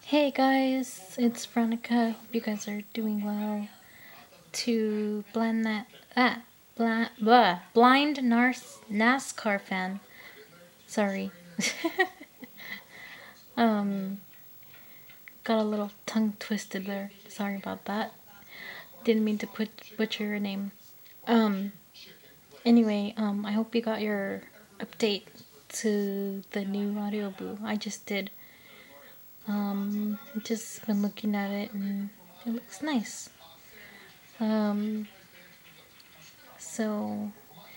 Hey guys, it's Veronica. Hope you guys are doing well. To blind NASCAR fan. Sorry. um, got a little tongue twisted there. Sorry about that. Didn't mean to butcher your name. Um, anyway, I hope you got your update to the new Audioboo. I just did. Just been looking at it and it looks nice. So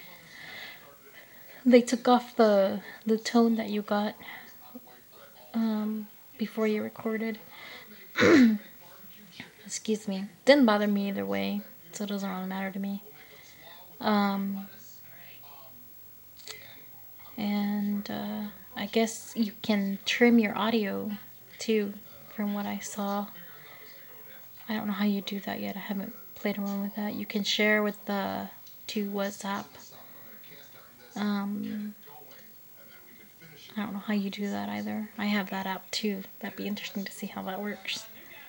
they took off the tone that you got before you recorded. Excuse me. Didn't bother me either way, so it doesn't really matter to me. And I guess you can trim your audio too, from what I saw. I don't know how you do that yet. I haven't played around with that. You can share with the to WhatsApp. I don't know how you do that either. I have that app too. That'd be interesting to see how that works.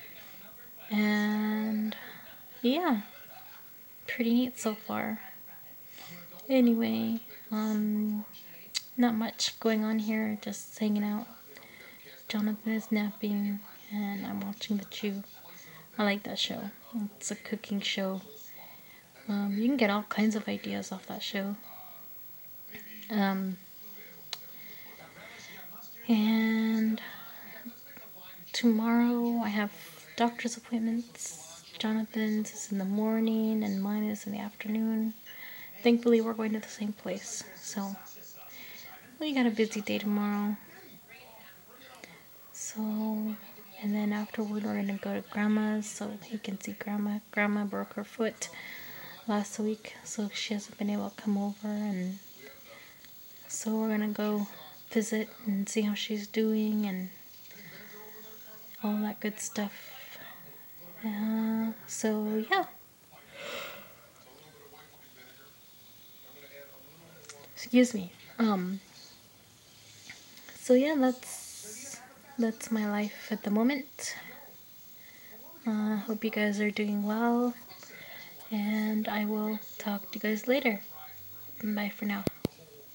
And yeah, pretty neat so far. Anyway, not much going on here, just hanging out. Jonathan is napping and I'm watching The Chew. I like that show. It's a cooking show. You can get all kinds of ideas off that show. And tomorrow I have doctor's appointments. Jonathan's is in the morning and mine is in the afternoon. Thankfully we're going to the same place, so we got a busy day tomorrow. So, and then afterward we're gonna go to Grandma's so he can see Grandma. Grandma broke her foot last week, so she hasn't been able to come over, and so we're gonna go visit and see how she's doing and all that good stuff. So yeah. Excuse me. So yeah, that's my life at the moment. Hope you guys are doing well, and I will talk to you guys later. Bye for now.